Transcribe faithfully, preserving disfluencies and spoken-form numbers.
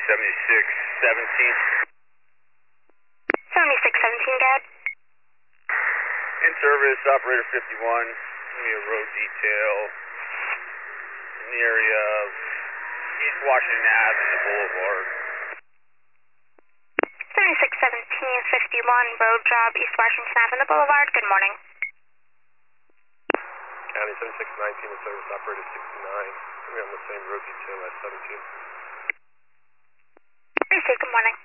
seventy-six seventeen. seventy-six seventeen, Dad. In service, operator fifty-one. Give me a road detail in the area of East Washington Avenue Boulevard. seventy-six seventeen fifty-one, road job, East Washington Avenue Boulevard. Good morning. County seventy-six nineteen, in service, operator sixty-nine. We're on the same road detail at seventeen. Received, good morning.